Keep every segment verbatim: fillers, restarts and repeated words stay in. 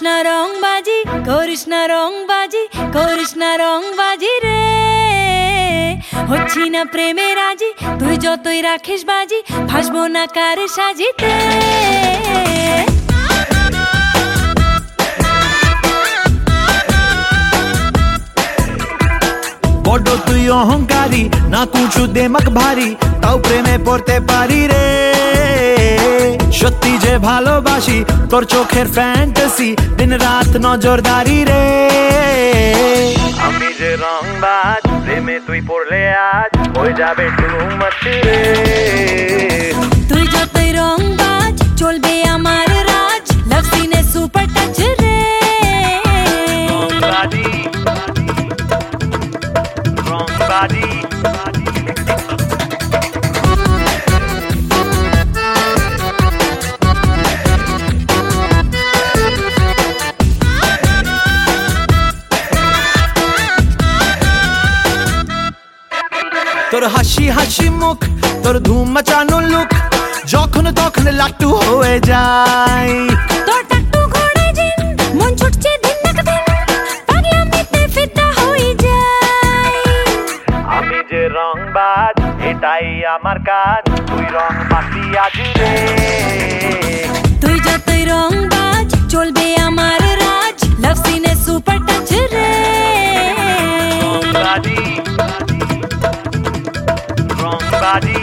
করিস না রংবাজি করিস না রংবাজি করিস না রংবাজি রে হচ্ছি না প্রেমে রাজি তুই যতই রাখিস বাজি ভাসবো না কারে সাজিতে বড় তুই অহংকারী না কুছু দেমাক ভারী তাও প্রেমে পড়তে পারি রে সত্যি যে ভালোবাসি তোর চোখের ফ্যান্টাসি দিন রাত নজরদারি রে আমি যে রংবাজ প্রেমে তুই পড়লে আজ হয়ে যাবে টু মাচ রে তুই যতই রংবাজ চলবে আমার রাজ লাভ সিনে সুপার টাচ রে রংবাজি রংবাজি তোর হাসি হাসি মুখ তোর ধুম মচানো লুক যখন তখন লাট্টু হয়ে যায় তোর টাট্টু ঘোড়ে জিন মন ছুটছে দিন না দিন পাগলামিতে ফিদা হয়ে যায় আমি যে রংবাজ এটাই আমার কাজ তুই রং মাখবি আজ রে তুই যতই রংবাজ চলবে আমার রাজ লাভ সিনে সুপার টাচ রে রংবাজি রংবাজি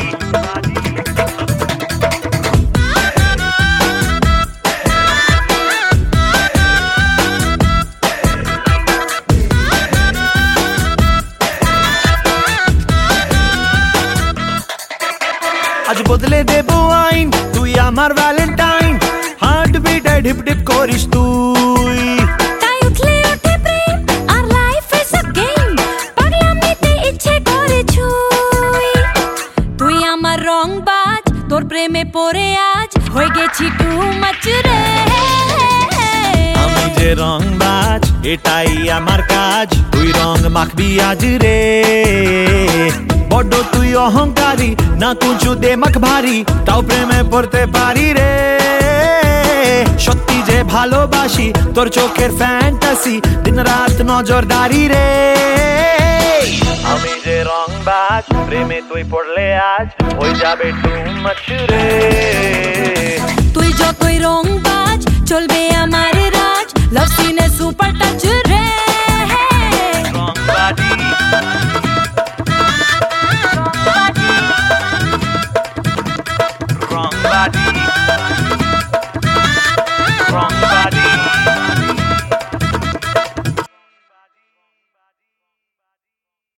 আজ বদলে দেব আইন তুই আমার ভ্যালেন্টাইন হার্ট বিটে ঢিপ ঢিপ করিস তুই তাই উঠলে ওঠে প্রেম আর লাইফ ইজ আ গেম পাগলামিতে ইচ্ছে করে ছুঁই তুই আমার রংবাজ তোর প্রেমে পড়ে আজ হয়ে গেছি টু মাচ রে আমি যে রংবাজ এটাই আমার কাজ তুই রং মাখবি আজ রে বড় তুই অহংকারী না কুছু দেমাক ভারী তাও প্রেমে পড়তে পারি রে সত্যি যে ভালোবাসি তোর চোখের ফ্যান্টাসি দিন রাত নজরদারি রে আমি যে রংবাজ প্রেমে তুই পড়লে আজ হয়ে যাবে টু মাচ রে তুই যতই রংবাজ চলবে আমার রাজ